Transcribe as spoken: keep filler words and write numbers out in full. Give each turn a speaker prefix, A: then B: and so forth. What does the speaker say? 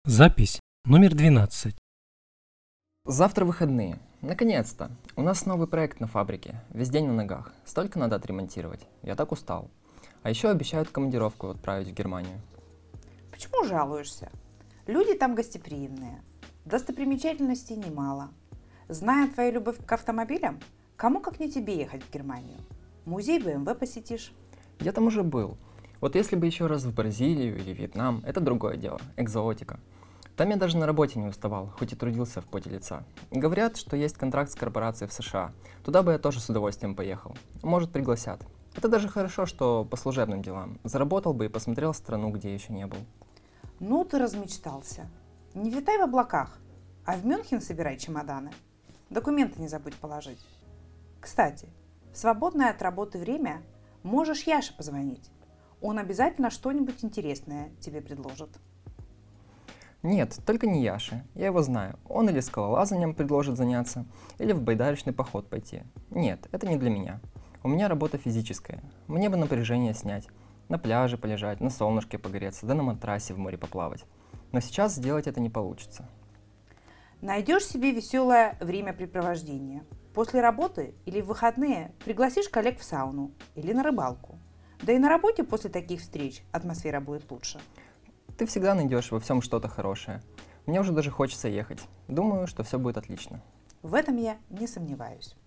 A: Запись номер двенадцать.
B: Завтра выходные. Наконец-то. У нас новый проект на фабрике. Весь день на ногах. Столько надо отремонтировать. Я так устал. А еще обещают командировку отправить в Германию.
C: Почему жалуешься? Люди там гостеприимные. Достопримечательностей немало. Зная твою любовь к автомобилям, кому как не тебе ехать в Германию? Музей бэ эм вэ посетишь.
B: Я там уже был. Вот если бы еще раз в Бразилию или Вьетнам, это другое дело. Экзотика. Там я даже на работе не уставал, хоть и трудился в поте лица. Говорят, что есть контракт с корпорацией в США. Туда бы я тоже с удовольствием поехал. Может, пригласят. Это даже хорошо, что по служебным делам. Заработал бы и посмотрел страну, где еще не был.
C: Ну, ты размечтался. Не витай в облаках, а в Мюнхен собирай чемоданы. Документы не забудь положить. Кстати, в свободное от работы время можешь Яше позвонить. Он обязательно что-нибудь интересное тебе предложит.
B: Нет, только не Яши. Я его знаю. Он или скалолазанием предложит заняться, или в байдарочный поход пойти. Нет, это не для меня. У меня работа физическая. Мне бы напряжение снять. На пляже полежать, на солнышке погреться, да на матрасе в море поплавать. Но сейчас сделать это не получится.
C: Найдешь себе веселое времяпрепровождение. После работы или в выходные пригласишь коллег в сауну или на рыбалку. Да и на работе после таких встреч атмосфера будет лучше.
B: Ты всегда найдешь во всем что-то хорошее. Мне уже даже хочется ехать. Думаю, что все будет отлично.
C: В этом я не сомневаюсь.